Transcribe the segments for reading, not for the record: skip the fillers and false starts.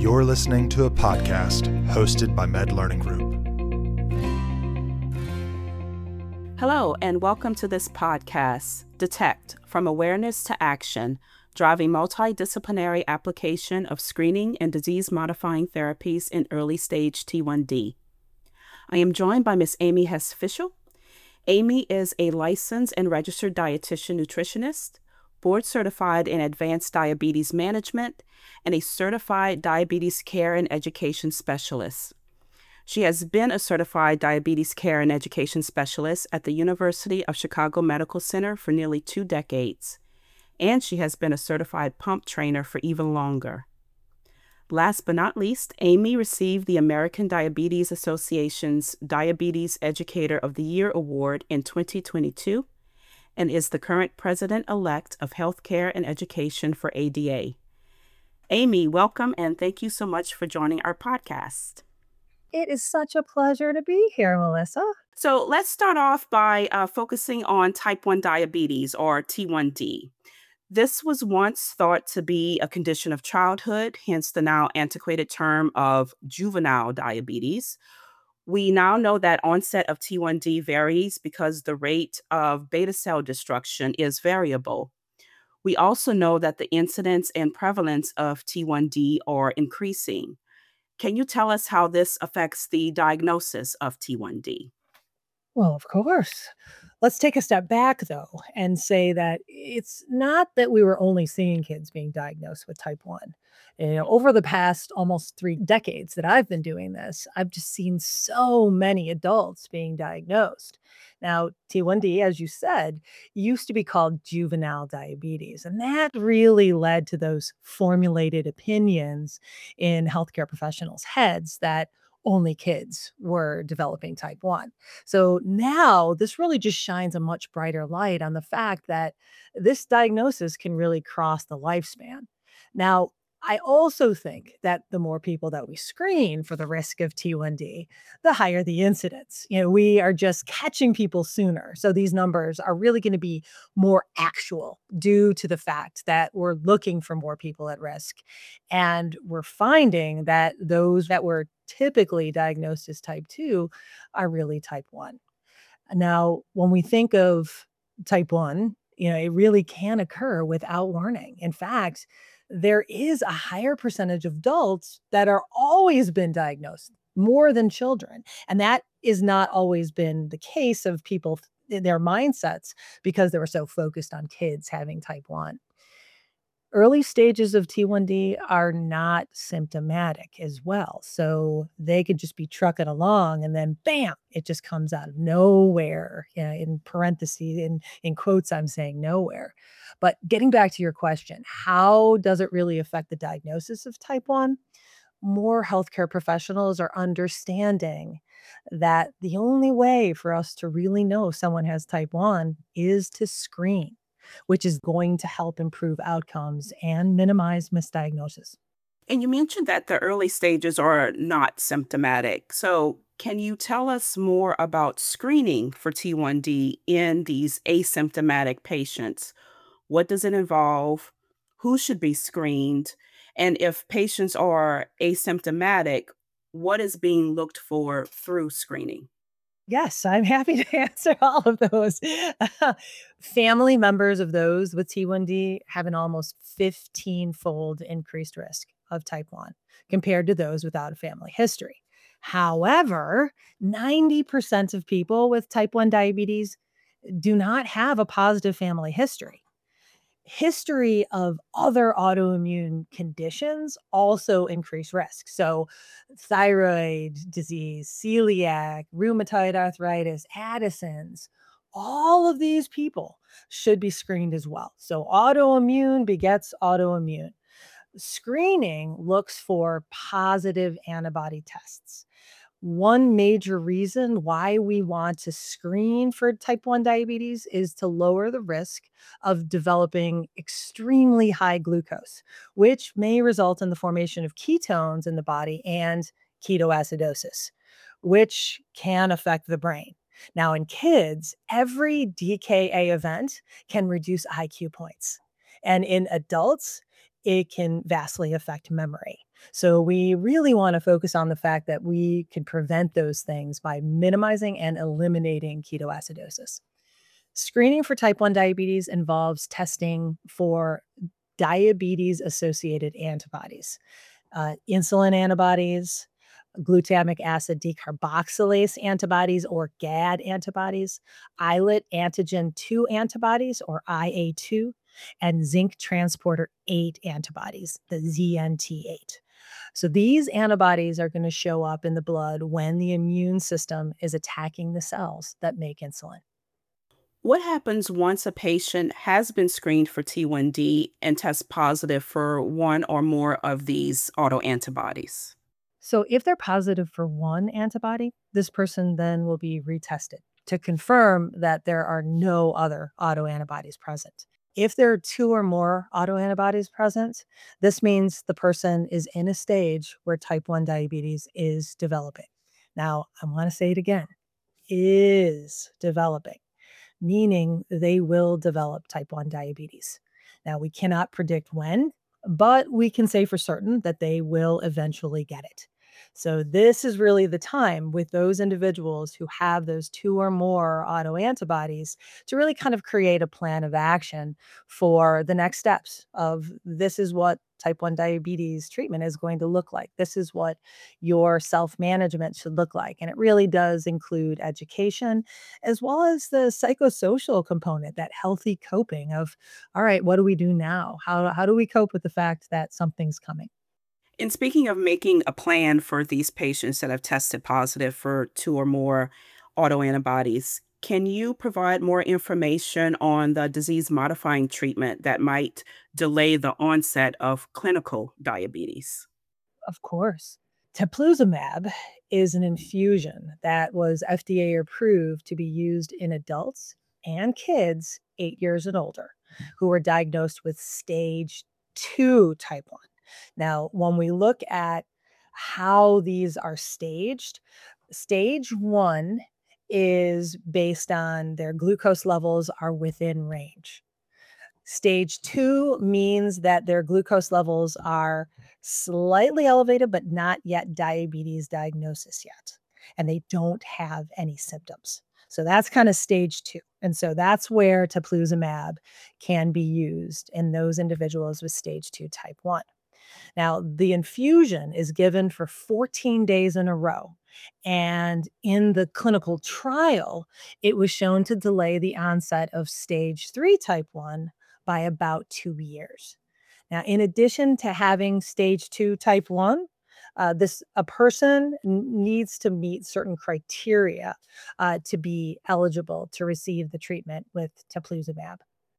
You're listening to a podcast hosted by Med Learning Group. Hello, and welcome to this podcast, Detect, From Awareness to Action, Driving Multidisciplinary Application of Screening and Disease-Modifying Therapies in Early Stage T1D. I am joined by Ms. Amy Hess-Fischel. Amy is a licensed and registered dietitian nutritionist, board certified in advanced diabetes management, and a certified diabetes care and education specialist. She has been a certified diabetes care and education specialist at the University of Chicago Medical Center for nearly 2 decades, and she has been a certified pump trainer for even longer. Last but not least, Amy received the American Diabetes Association's Diabetes Educator of the Year Award in 2022 and is the current president-elect of Healthcare and Education for ADA. Amy, welcome, and thank you so much for joining our podcast. It is such a pleasure to be here, Melissa. So let's start off by focusing on type 1 diabetes, or T1D. This was once thought to be a condition of childhood, hence the now antiquated term of juvenile diabetes. We now know that onset of T1D varies because the rate of beta cell destruction is variable. We also know that the incidence and prevalence of T1D are increasing. Can you tell us how this affects the diagnosis of T1D? Well, of course. Let's take a step back, though, and say that it's not that we were only seeing kids being diagnosed with type 1. Over the past almost 3 decades that I've been doing this, I've just seen so many adults being diagnosed. Now, T1D, as you said, used to be called juvenile diabetes, and that really led to those formulated opinions in healthcare professionals' heads that only kids were developing type 1. So now this really just shines a much brighter light on the fact that this diagnosis can really cross the lifespan. Now, I also think that the more people that we screen for the risk of T1D, the higher the incidence. We are just catching people sooner. So these numbers are really going to be more actual due to the fact that we're looking for more people at risk. And we're finding that those that were typically diagnosed as type 2 are really type 1. Now, when we think of type 1, it really can occur without warning. In fact, there is a higher percentage of adults that are always been diagnosed more than children. And that is not always been the case of people in their mindsets because they were so focused on kids having type 1. Early stages of T1D are not symptomatic as well. So they could just be trucking along and then bam, it just comes out of nowhere. In parentheses, in quotes, I'm saying nowhere. But getting back to your question, how does it really affect the diagnosis of type 1? More healthcare professionals are understanding that the only way for us to really know someone has type 1 is to screen, which is going to help improve outcomes and minimize misdiagnosis. And you mentioned that the early stages are not symptomatic. So can you tell us more about screening for T1D in these asymptomatic patients? What does it involve? Who should be screened? And if patients are asymptomatic, what is being looked for through screening? Yes, I'm happy to answer all of those. Family members of those with T1D have an almost 15-fold increased risk of type 1 compared to those without a family history. However, 90% of people with type 1 diabetes do not have a positive family history. History of other autoimmune conditions also increase risk. So, thyroid disease, celiac, rheumatoid arthritis, Addison's, all of these people should be screened as well. So, autoimmune begets autoimmune. Screening looks for positive antibody tests. One major reason why we want to screen for type 1 diabetes is to lower the risk of developing extremely high glucose, which may result in the formation of ketones in the body and ketoacidosis, which can affect the brain. Now, in kids, every DKA event can reduce IQ points. And in adults, it can vastly affect memory. So we really want to focus on the fact that we can prevent those things by minimizing and eliminating ketoacidosis. Screening for type 1 diabetes involves testing for diabetes associated antibodies, insulin antibodies, glutamic acid decarboxylase antibodies or GAD antibodies, islet antigen 2 antibodies or IA2, and zinc transporter 8 antibodies, the ZNT8. So these antibodies are going to show up in the blood when the immune system is attacking the cells that make insulin. What happens once a patient has been screened for T1D and tests positive for one or more of these autoantibodies? So if they're positive for one antibody, this person then will be retested to confirm that there are no other autoantibodies present. If there are two or more autoantibodies present, this means the person is in a stage where type 1 diabetes is developing. Now, I want to say it again, is developing, meaning they will develop type 1 diabetes. Now, we cannot predict when, but we can say for certain that they will eventually get it. So, this is really the time with those individuals who have those two or more autoantibodies to really kind of create a plan of action for the next steps of this is what type 1 diabetes treatment is going to look like. This is what your self management should look like. And it really does include education as well as the psychosocial component, that healthy coping of, all right, what do we do now? How do we cope with the fact that something's coming? And speaking of making a plan for these patients that have tested positive for two or more autoantibodies, can you provide more information on the disease modifying treatment that might delay the onset of clinical diabetes? Of course. Teplizumab is an infusion that was FDA approved to be used in adults and kids 8 years and older who were diagnosed with stage 2 type 1. Now, when we look at how these are staged, stage 1 is based on their glucose levels are within range. Stage 2 means that their glucose levels are slightly elevated, but not yet diabetes diagnosis yet. And they don't have any symptoms. So that's kind of stage 2. And so that's where teplizumab can be used in those individuals with stage 2 type 1. Now, the infusion is given for 14 days in a row. And in the clinical trial, it was shown to delay the onset of stage 3 type 1 by about 2 years. Now, in addition to having stage 2 type 1, this a person needs to meet certain criteria to be eligible to receive the treatment with teplizumab.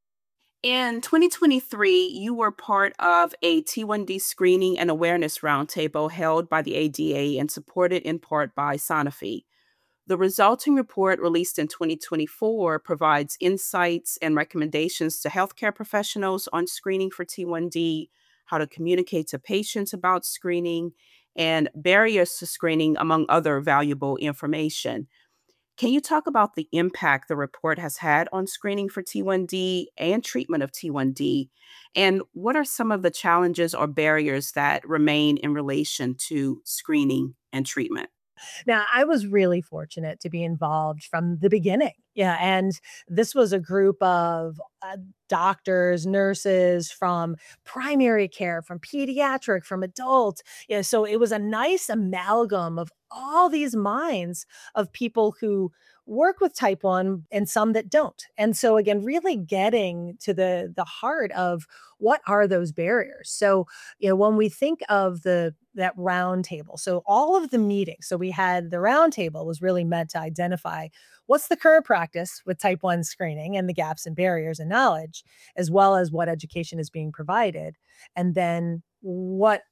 In 2023, you were part of a T1D screening and awareness roundtable held by the ADA and supported in part by Sanofi. The resulting report, released in 2024, provides insights and recommendations to healthcare professionals on screening for T1D, how to communicate to patients about screening, and barriers to screening, among other valuable information. Can you talk about the impact the report has had on screening for T1D and treatment of T1D? And what are some of the challenges or barriers that remain in relation to screening and treatment? Now, I was really fortunate to be involved from the beginning. Yeah. And this was a group of doctors, nurses from primary care, from pediatric, from adult. Yeah. So it was a nice amalgam of all these minds of people who work with type 1 and some that don't. And so again, really getting to the heart of what are those barriers. So, when we think of the that round table. So all of the meetings. So we had the round table was really meant to identify what's the current practice with type 1 screening and the gaps and barriers and knowledge, as well as what education is being provided. And then what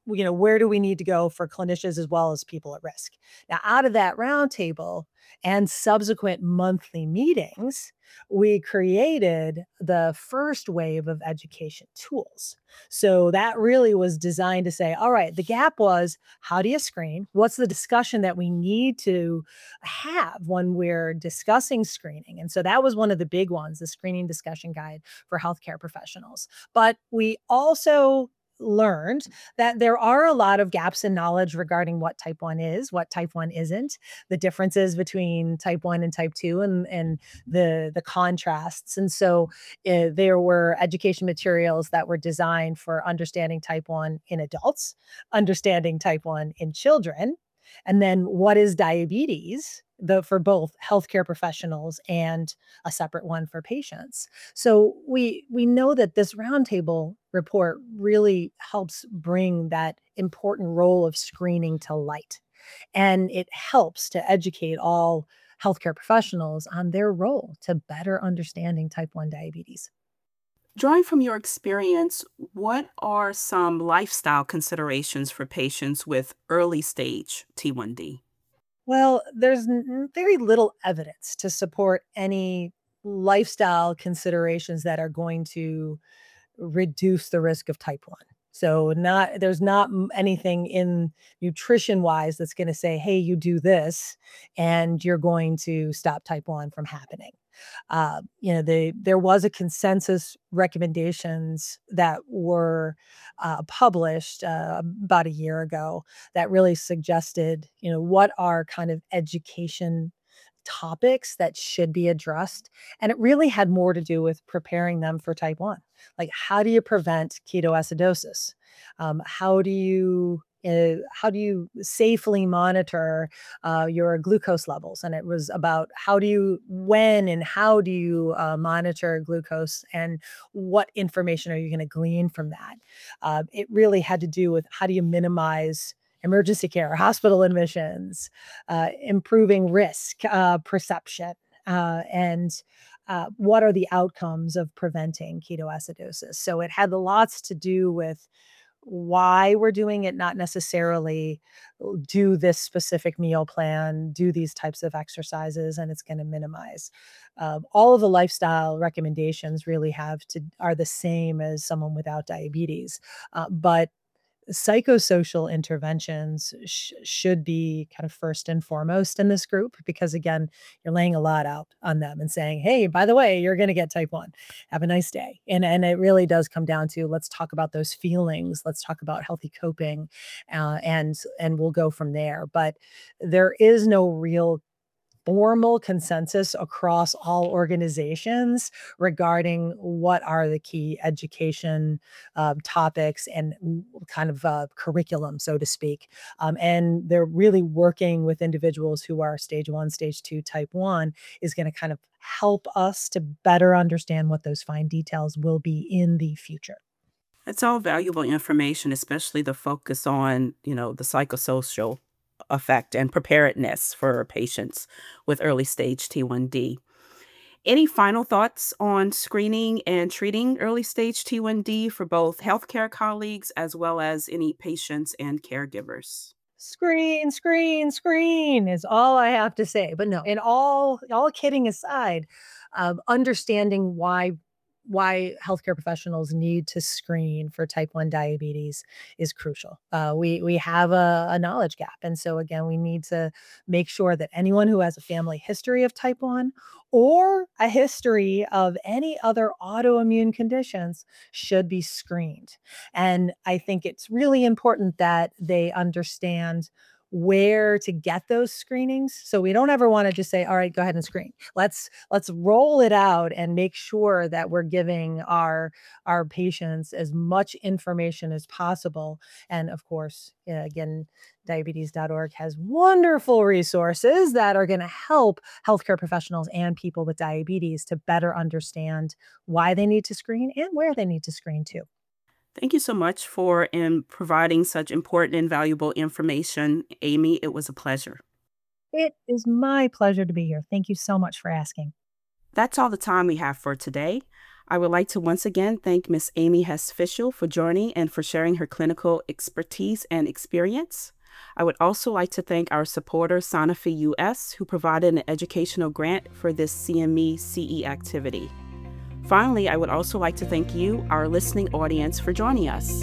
where do we need to go for clinicians as well as people at risk? Now, out of that roundtable and subsequent monthly meetings, we created the first wave of education tools. So that really was designed to say, all right, the gap was, how do you screen? What's the discussion that we need to have when we're discussing screening? And so that was one of the big ones, the screening discussion guide for healthcare professionals. But we also learned that there are a lot of gaps in knowledge regarding what type 1 is, what type 1 isn't, the differences between type 1 and type 2, and the contrasts. And so there were education materials that were designed for understanding type 1 in adults, understanding type 1 in children, and then what is diabetes, for both healthcare professionals and a separate one for patients. So we know that this roundtable report really helps bring that important role of screening to light. And it helps to educate all healthcare professionals on their role to better understanding type 1 diabetes. Drawing from your experience, what are some lifestyle considerations for patients with early stage T1D? Well, there's very little evidence to support any lifestyle considerations that are going to reduce the risk of type 1. So there's not anything in nutrition wise that's going to say, hey, you do this and you're going to stop type 1 from happening. There was a consensus recommendations that were published about a year ago that really suggested, what are kind of education topics that should be addressed. And it really had more to do with preparing them for type 1. Like, how do you prevent ketoacidosis? How do you safely monitor your glucose levels? And it was about when and how do you monitor glucose, and what information are you going to glean from that? It really had to do with how do you minimize emergency care, hospital admissions, improving risk perception, and what are the outcomes of preventing ketoacidosis. So it had lots to do with why we're doing it, not necessarily do this specific meal plan, do these types of exercises, and it's going to minimize. All of the lifestyle recommendations really are the same as someone without diabetes, but psychosocial interventions should be kind of first and foremost in this group, because again, you're laying a lot out on them and saying, hey, by the way, you're going to get type 1. Have a nice day. And it really does come down to, let's talk about those feelings. Let's talk about healthy coping, and we'll go from there. But there is no real formal consensus across all organizations regarding what are the key education topics and kind of curriculum, so to speak. And they're really working with individuals who are stage 1, stage 2, type 1 is going to kind of help us to better understand what those fine details will be in the future. It's all valuable information, especially the focus on, the psychosocial effect and preparedness for patients with early stage T1D. Any final thoughts on screening and treating early stage T1D for both healthcare colleagues as well as any patients and caregivers? Screen, screen, screen is all I have to say. But no, in all kidding aside, understanding why healthcare professionals need to screen for type 1 diabetes is crucial. We have a knowledge gap. And so again, we need to make sure that anyone who has a family history of type 1 or a history of any other autoimmune conditions should be screened. And I think it's really important that they understand where to get those screenings. So we don't ever want to just say, all right, go ahead and screen. Let's roll it out and make sure that we're giving our patients as much information as possible. And of course, again, diabetes.org has wonderful resources that are going to help healthcare professionals and people with diabetes to better understand why they need to screen and where they need to screen too. Thank you so much for providing such important and valuable information, Amy. It was a pleasure. It is my pleasure to be here. Thank you so much for asking. That's all the time we have for today. I would like to once again thank Ms. Amy Hess-Fishel for joining and for sharing her clinical expertise and experience. I would also like to thank our supporter, Sanofi US, who provided an educational grant for this CME CE activity. Finally, I would also like to thank you, our listening audience, for joining us.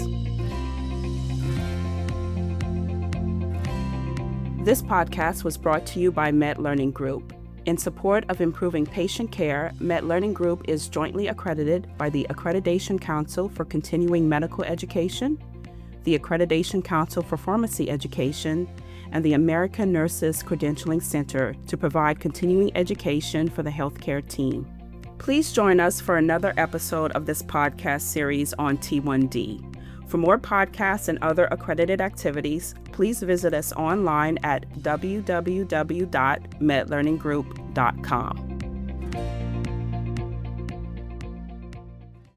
This podcast was brought to you by MedLearning Group. In support of improving patient care, MedLearning Group is jointly accredited by the Accreditation Council for Continuing Medical Education, the Accreditation Council for Pharmacy Education, and the American Nurses Credentialing Center to provide continuing education for the healthcare team. Please join us for another episode of this podcast series on T1D. For more podcasts and other accredited activities, please visit us online at www.medlearninggroup.com.